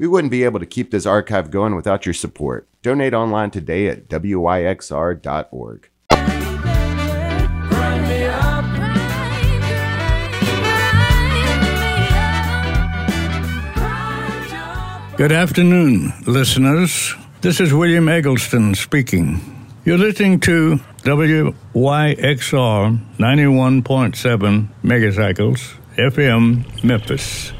We wouldn't be able to keep this archive going without your support. Donate online today at wyxr.org. Good afternoon, listeners. This is William Eggleston speaking. You're listening to WYXR 91.7 megacycles, FM, Memphis.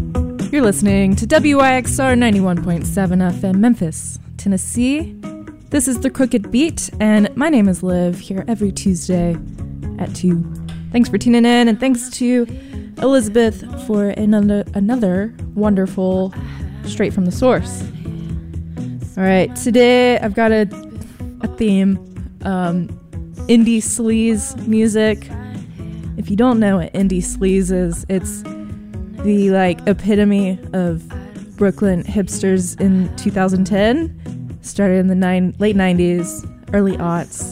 listening to WYXR 91.7 FM Memphis, Tennessee, This is The Crooked Beat, and my name is Liv, here every Tuesday at 2. Thanks for tuning in, and thanks to Elizabeth for another wonderful Straight from the Source. All right, today I've got a theme, indie sleaze music. If you don't know what indie sleaze is, it's the epitome of Brooklyn hipsters in 2010. Started in the late 90s, early aughts.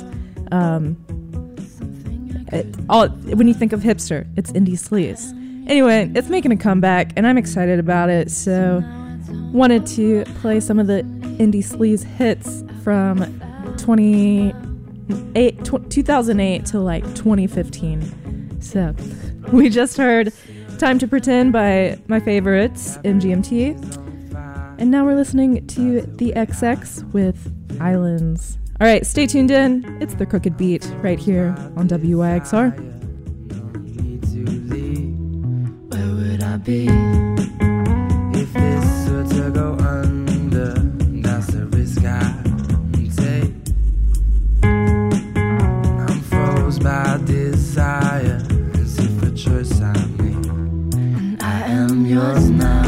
When you think of hipster, it's indie sleaze. Anyway, it's making a comeback, and I'm excited about it, so wanted to play some of the indie sleaze hits from 2008 to 2015. So we just heard Time to Pretend by my favorites, MGMT. And now we're listening to The XX with Islands. All right, stay tuned in. It's The Crooked Beat right here on WYXR. Where would I be if this were to go under? That's the risk I take. I'm froze by desire, as if a choice I made, and I am yours now.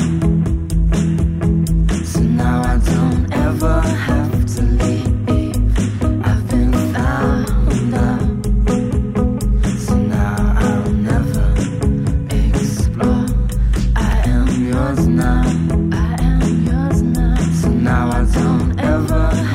Now I don't ever have to leave. I've been found out. So now I'll never explore. I am yours now. I am yours now. So now I don't ever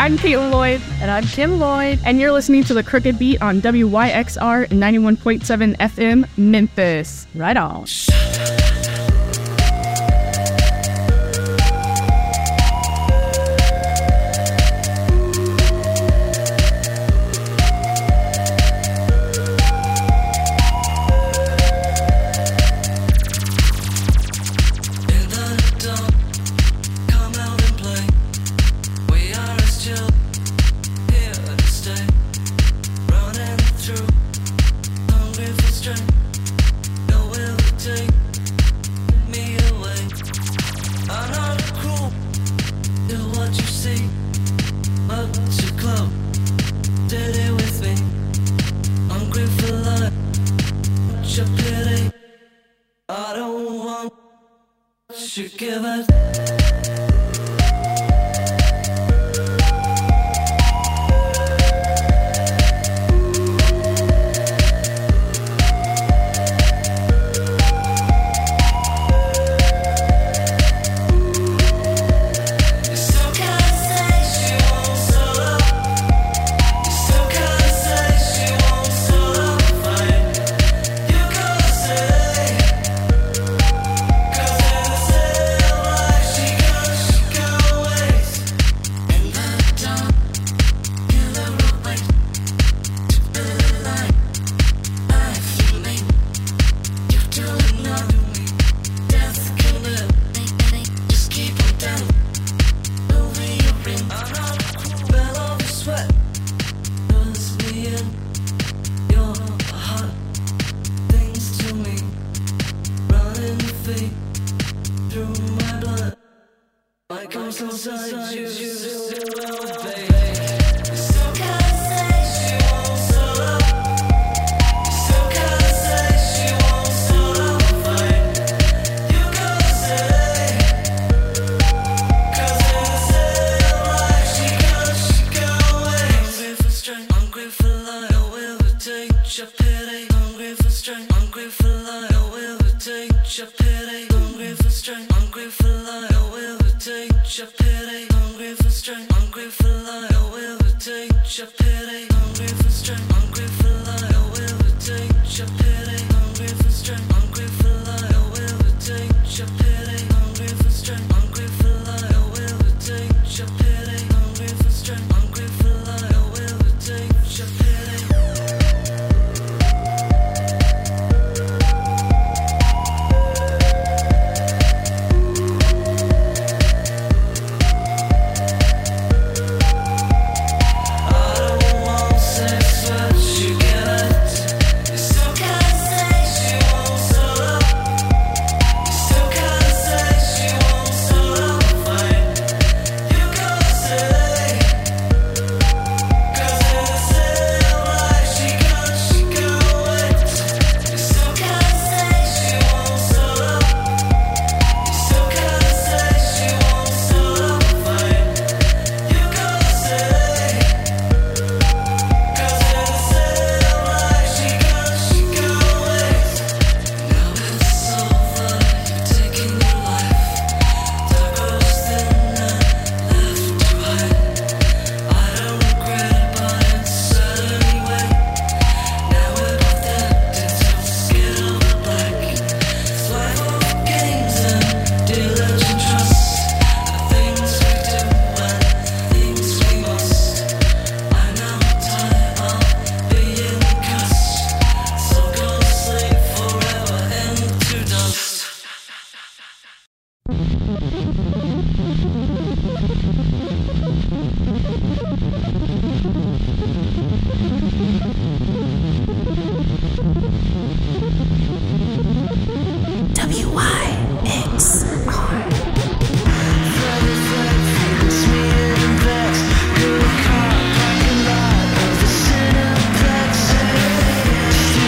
I'm Caitlin Lloyd. And I'm Kim Lloyd. And you're listening to The Crooked Beat on WYXR 91.7 FM, Memphis. Right on.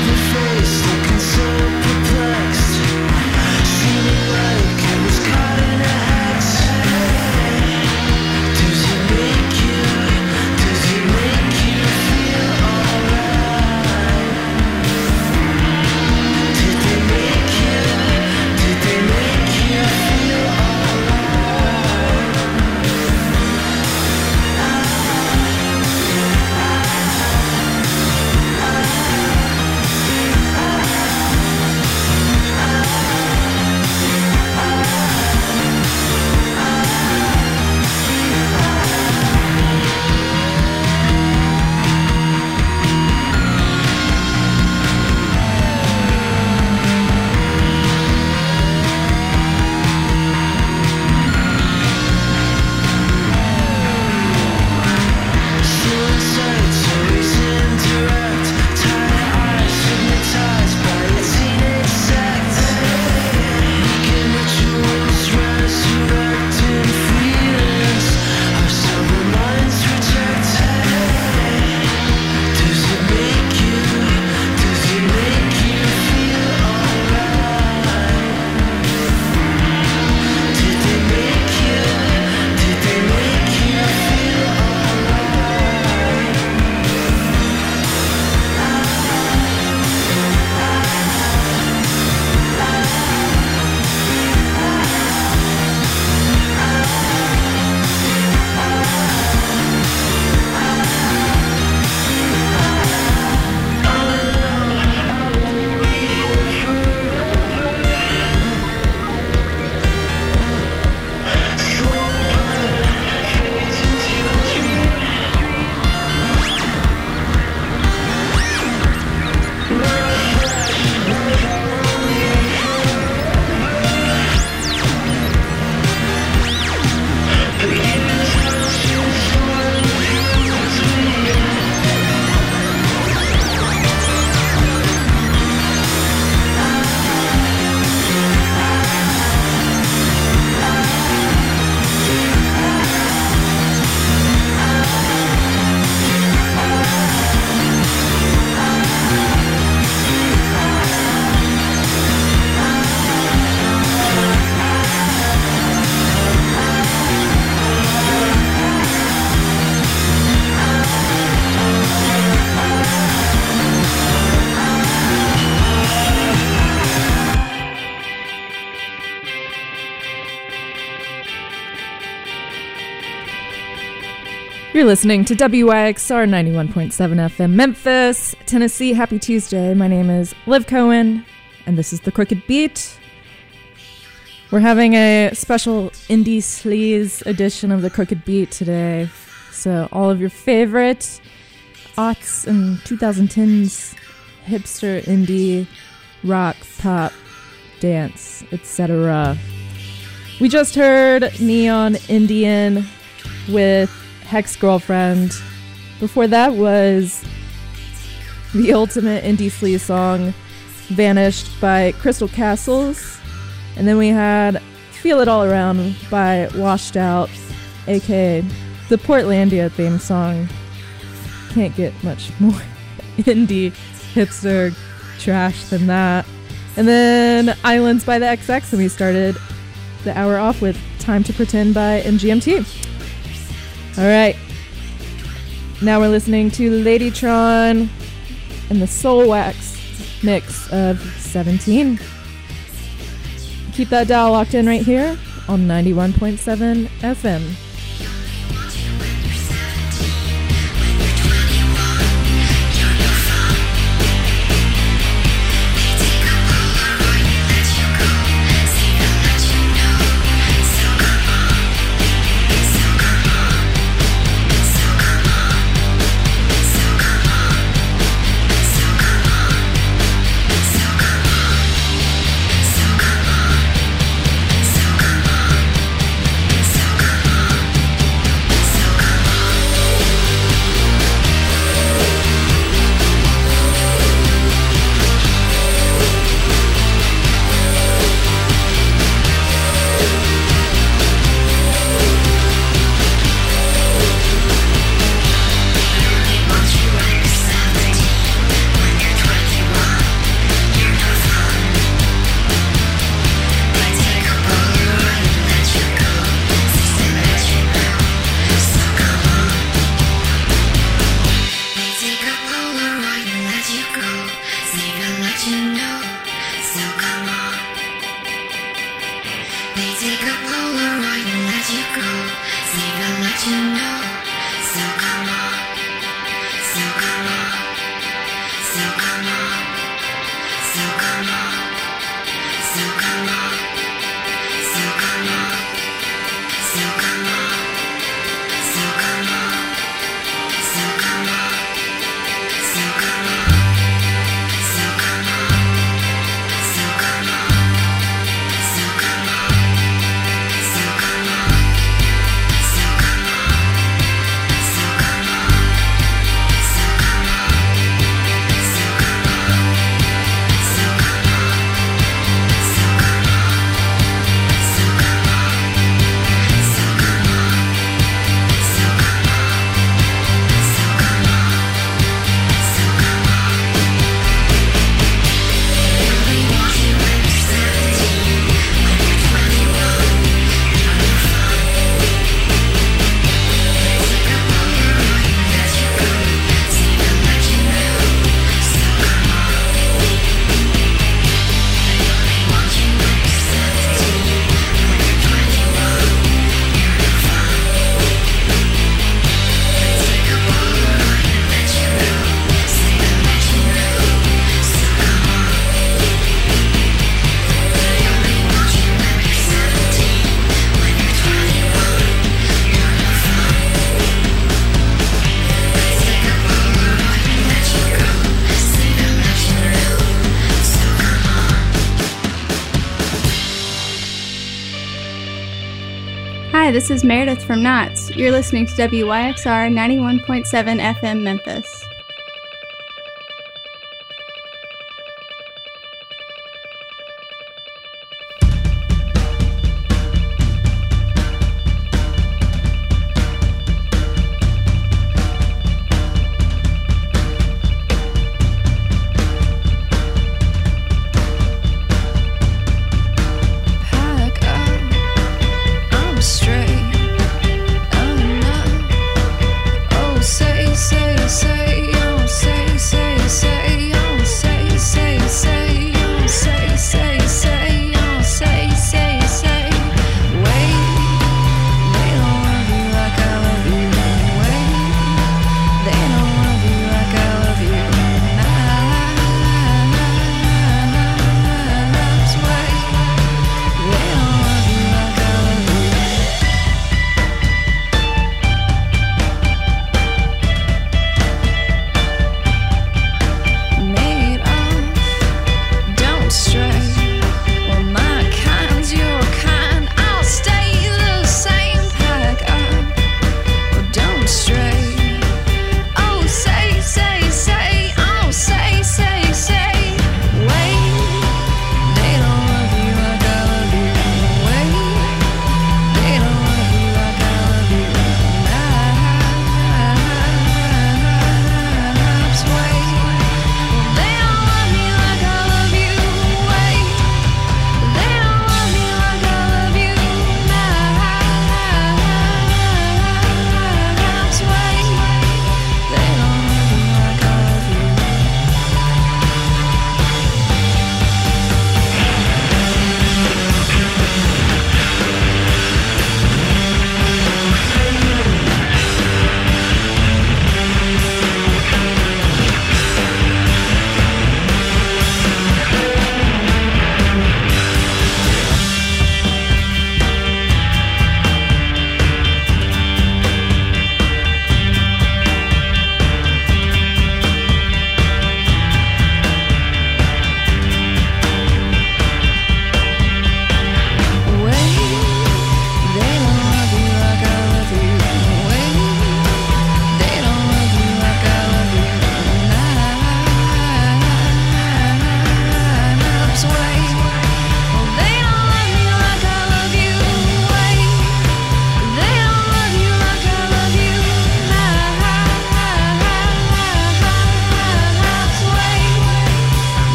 Caught You're listening to WYXR 91.7 FM Memphis, Tennessee. Happy Tuesday. My name is Liv Cohen, and this is The Crooked Beat. We're having a special Indie Sleaze edition of The Crooked Beat today. So all of your favorite aughts and 2010s hipster indie rock, pop, dance, etc. We just heard Neon Indian with Hex Girlfriend. Before that was the ultimate indie sleaze song, Vanished by Crystal Castles. And then we had Feel It All Around by Washed Out, aka the Portlandia theme song. Can't get much more indie hipster trash than that. And then Islands by the XX, and we started the hour off with Time to Pretend by MGMT. All right, now we're listening to Ladytron and the Soul Wax mix of 17. Keep that dial locked in right here on 91.7 FM. Hi, this is Meredith from Knots. You're listening to WYXR 91.7 FM Memphis. Say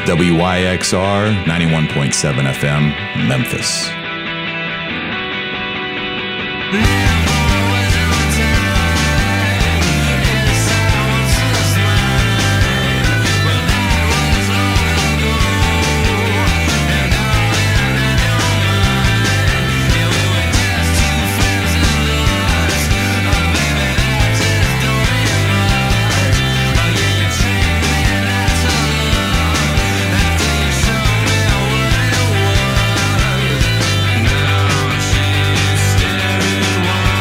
WYXR 91.7 FM, Memphis. Now she's staring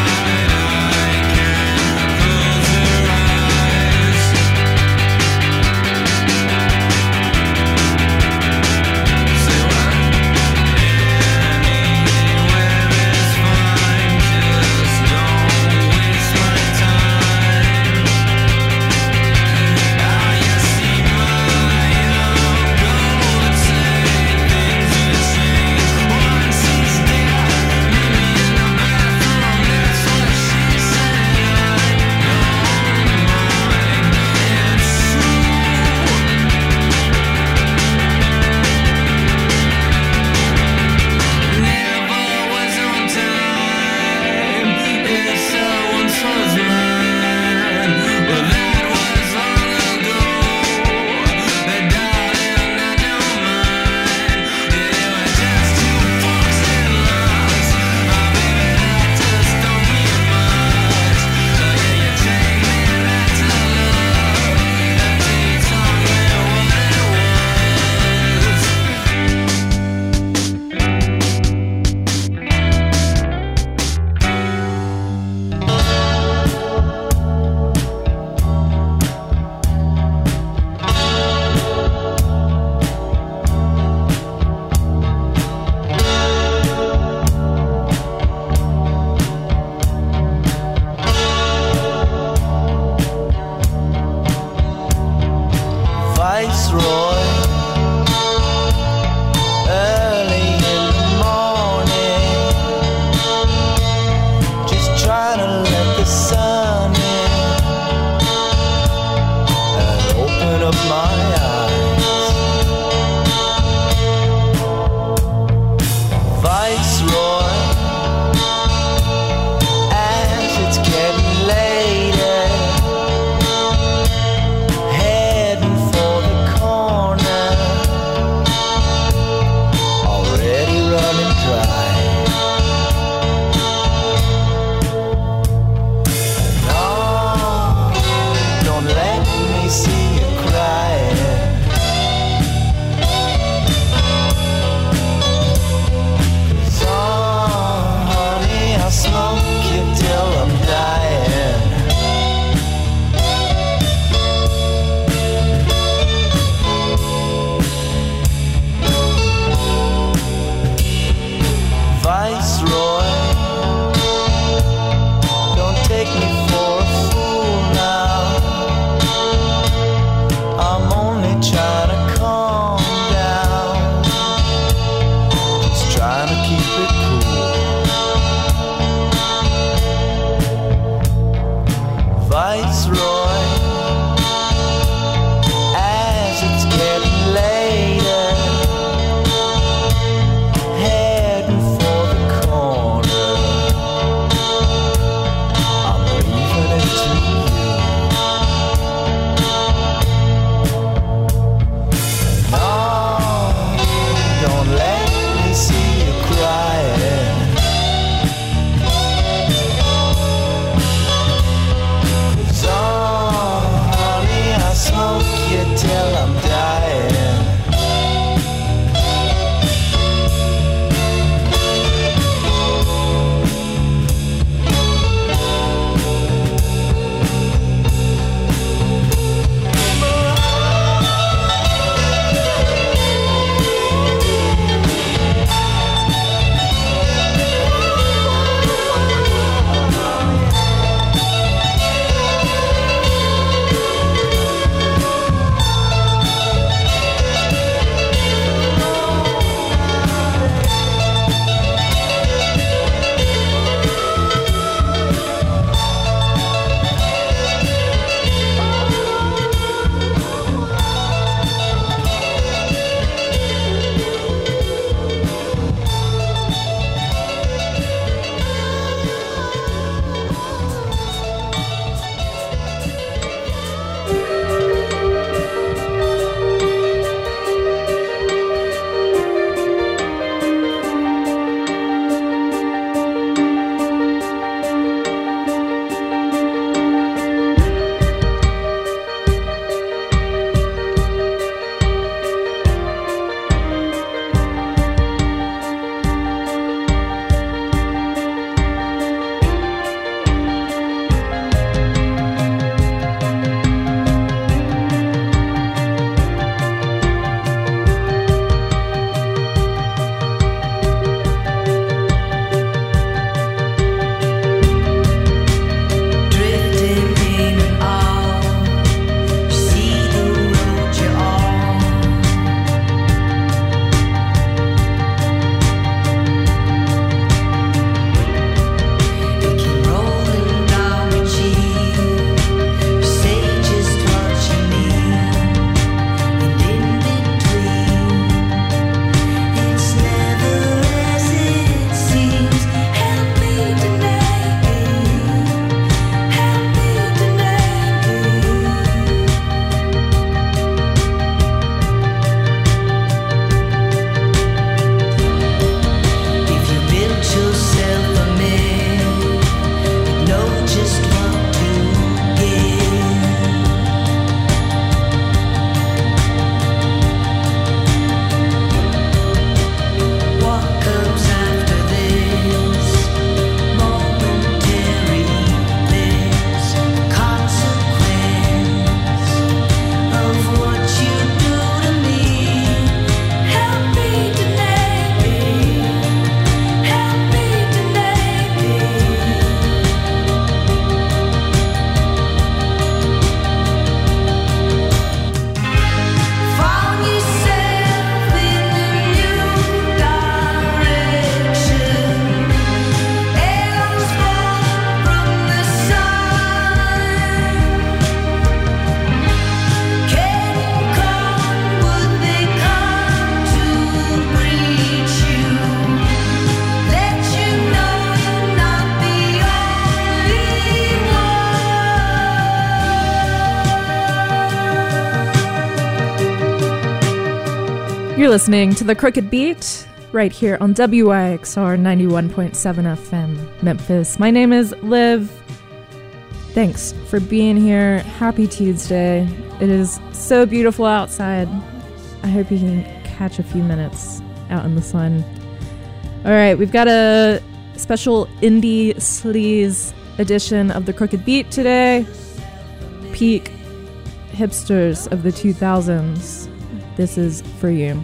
You're listening to The Crooked Beat right here on WYXR 91.7 FM Memphis. My name is Liv. Thanks for being here. Happy Tuesday. It is so beautiful outside. I hope you can catch a few minutes out in the sun. All right, we've got a special indie sleaze edition of The Crooked Beat today. Peak hipsters of the 2000s. This is for you.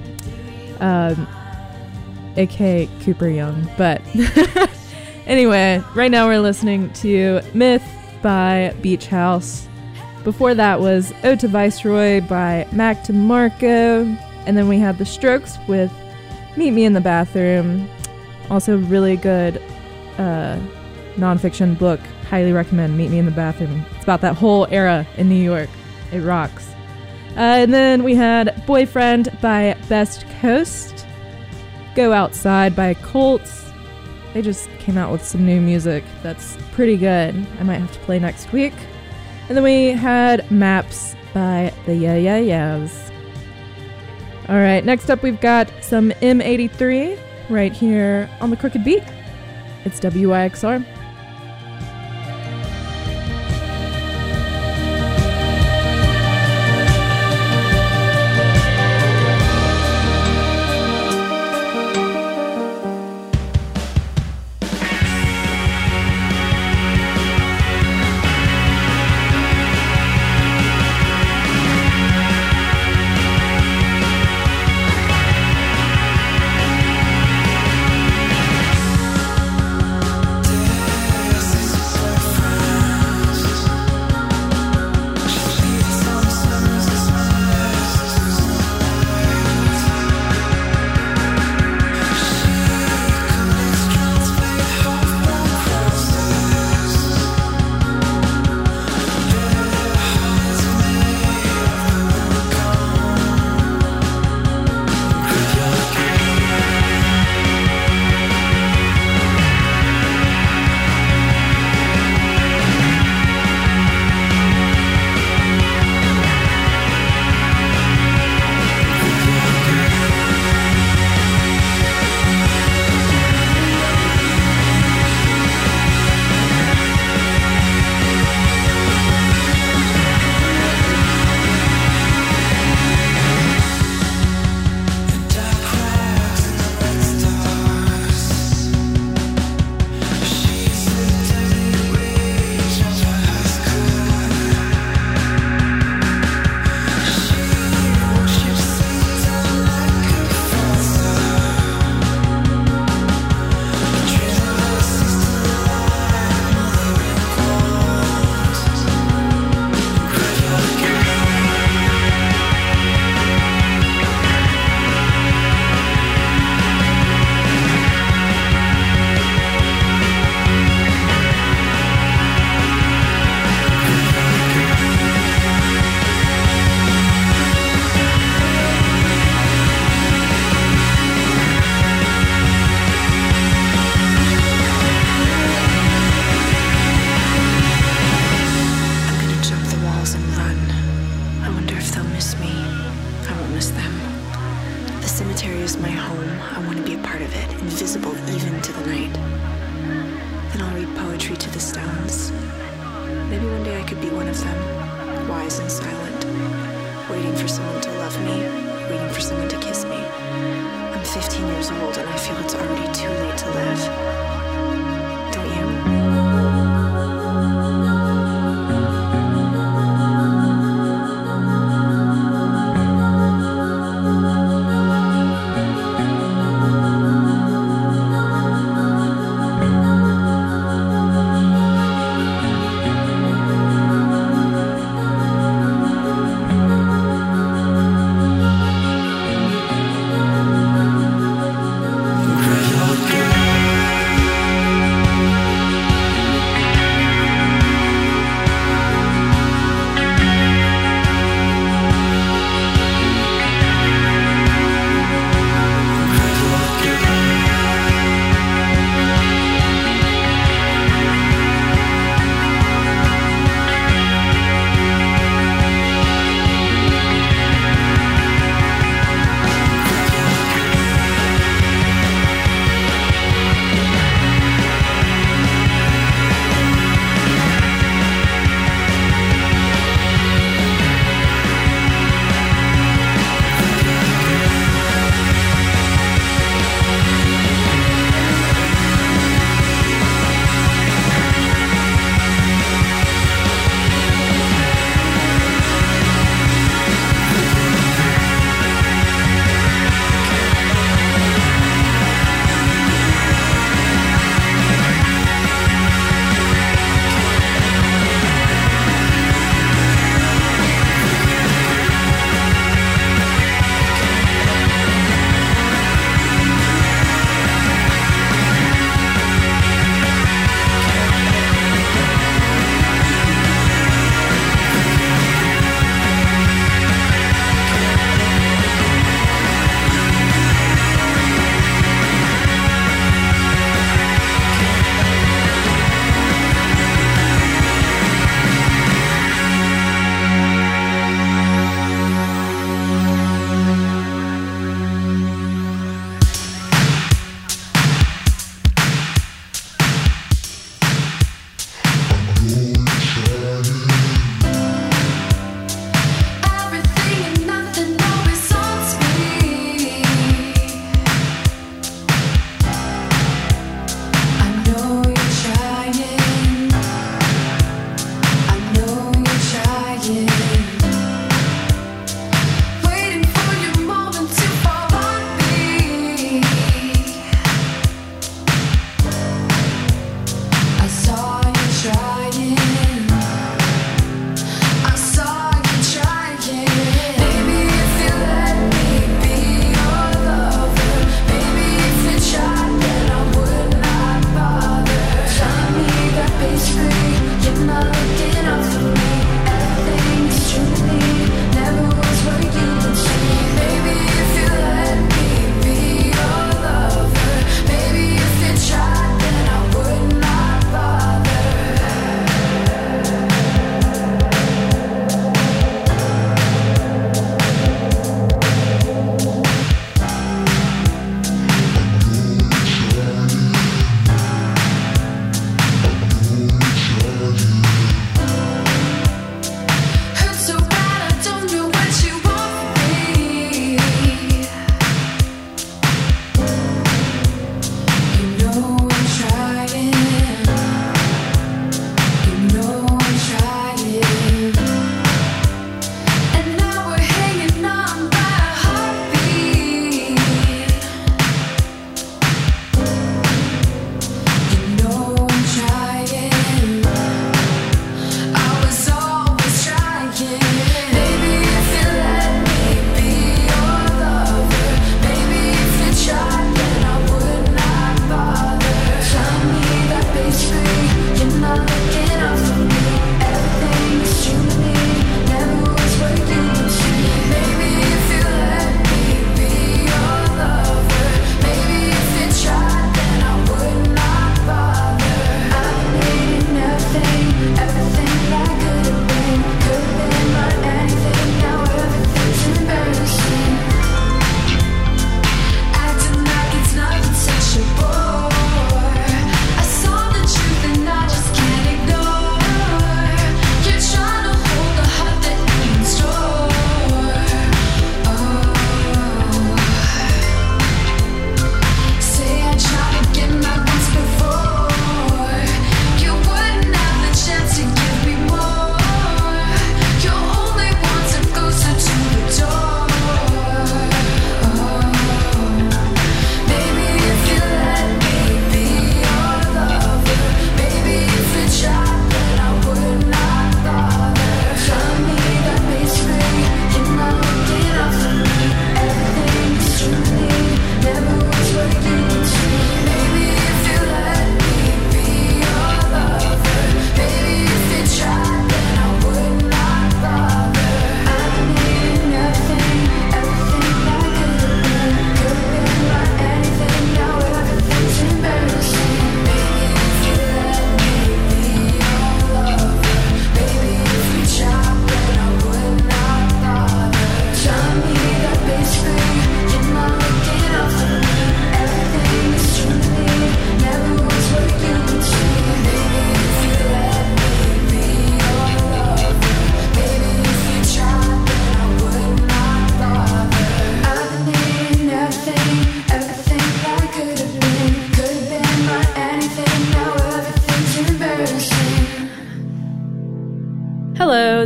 A.k.a. Cooper Young. But anyway, right now we're listening to Myth by Beach House. Before that was Ode to Viceroy by Mac DeMarco. And then we had The Strokes with Meet Me in the Bathroom. Also really good nonfiction book. Highly recommend Meet Me in the Bathroom. It's about that whole era in New York. It rocks. And then we had Boyfriend by Best Coast. Go Outside by Colts. They just came out with some new music that's pretty good. I might have to play next week. And then we had Maps by the Yeah Yeah Yeahs. All right, next up we've got some M83 right here on The Crooked Beat. It's WYXR.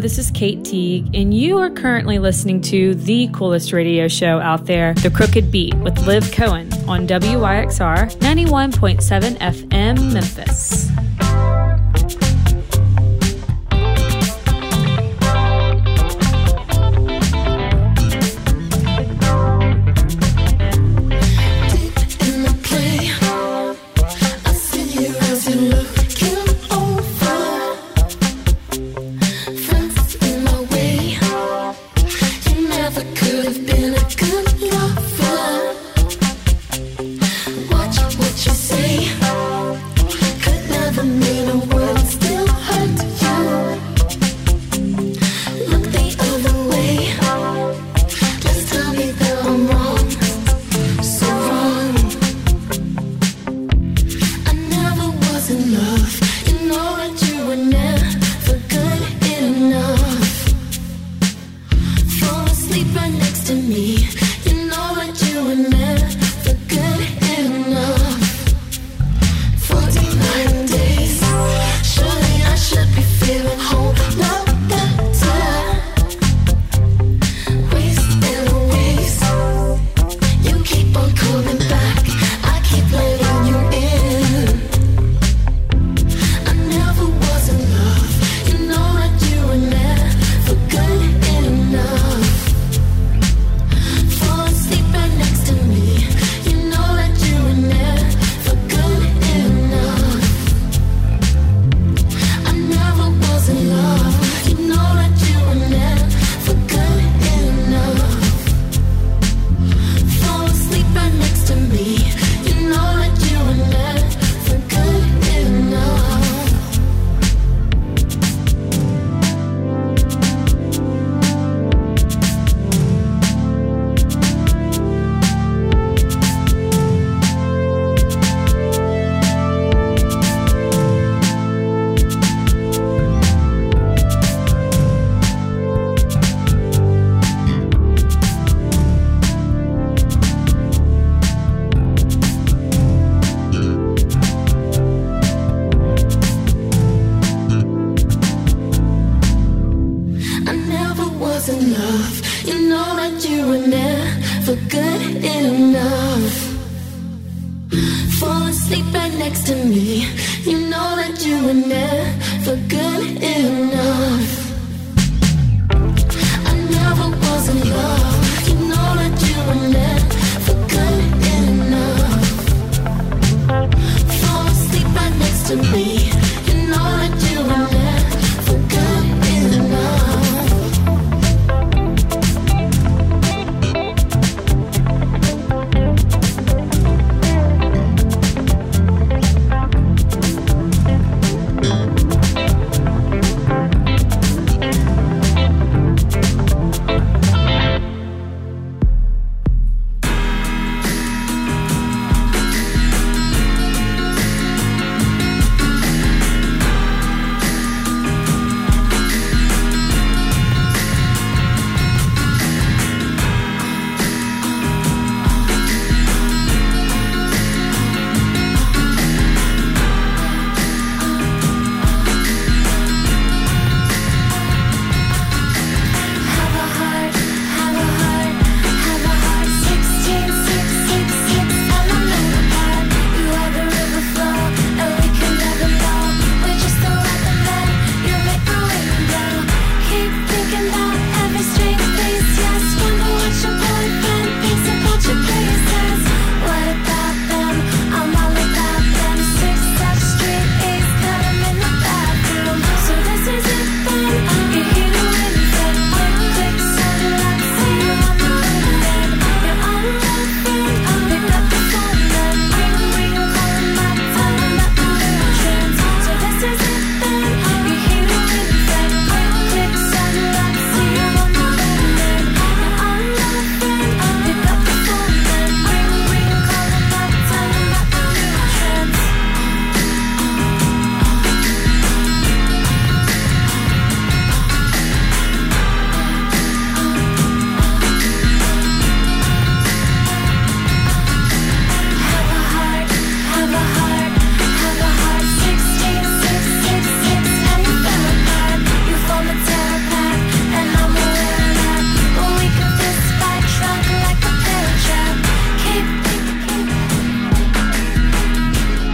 this is Kate Teague, and you are currently listening to the coolest radio show out there, The Crooked Beat, with Liv Cohen on WYXR 91.7 FM Memphis.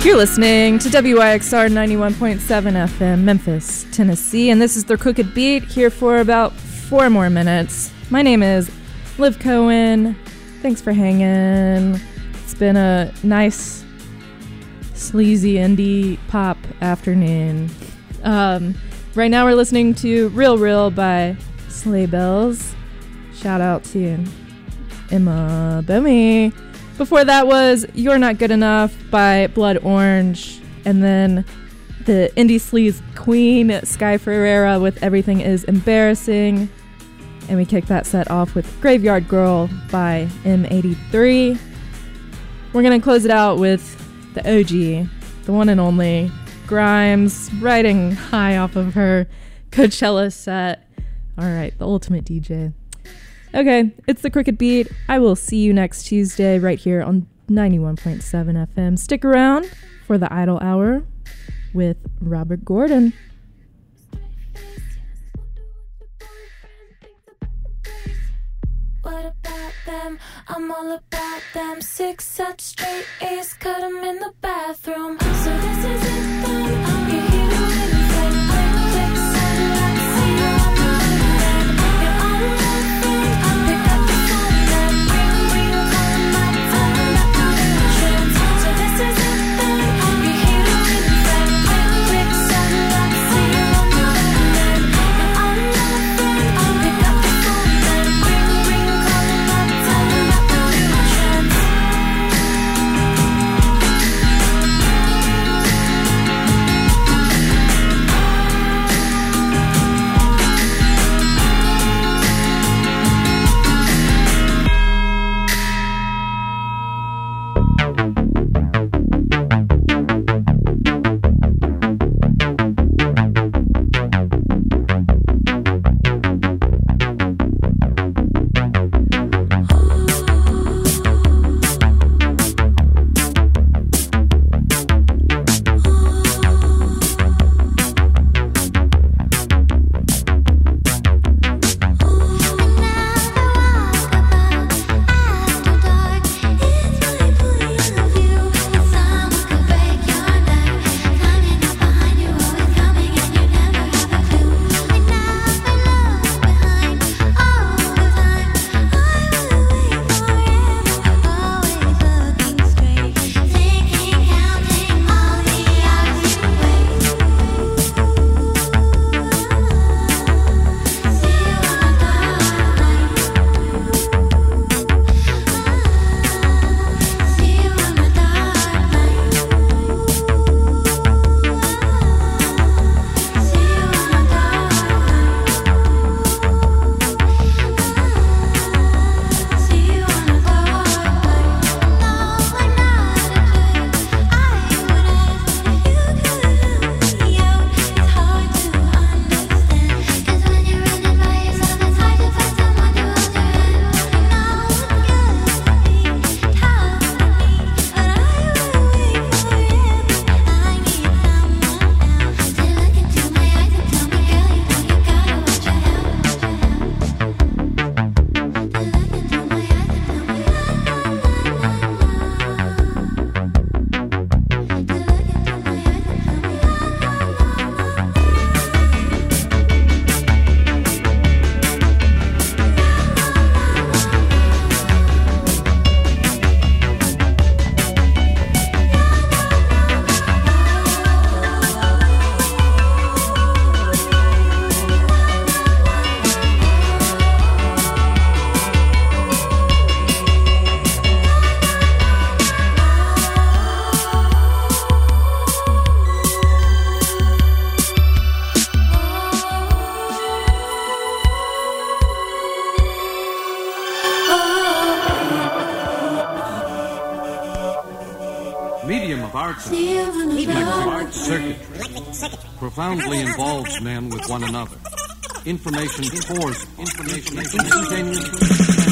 You're listening to WYXR 91.7 FM, Memphis, Tennessee, and this is The Crooked Beat, here for about 4 more minutes. My name is Liv Cohen. Thanks for hanging. It's been a nice, sleazy indie pop afternoon. Right now we're listening to Real Real by Sleigh Bells. Shout out to Emma Bomi. Before that was You're Not Good Enough by Blood Orange. And then the indie sleaze queen, Sky Ferreira, with Everything Is Embarrassing. And we kicked that set off with Graveyard Girl by M83. We're going to close it out with the OG, the one and only, Grimes, riding high off of her Coachella set. All right, the ultimate DJ. Okay, it's The Crooked Beat. I will see you next Tuesday right here on 91.7 FM. Stick around for the Idle Hour with Robert Gordon. What about them? I'm all about them. 6 sets straight A's, cut them in the bathroom. So this is it then. You're here to win, friend. Quick, sunlight, see you on the land. You're on my friend. Pick up the phone and ring, call my phone. Not on the trends. So this is it then. You're here to win, friend. Quick, sunlight, see you on the land. You're on my friend. Pick up the phone and ring, call my phone. Not on the trends. Medium of arts, electric circuitry, profoundly involves men with one another. Information pours, information instantaneously.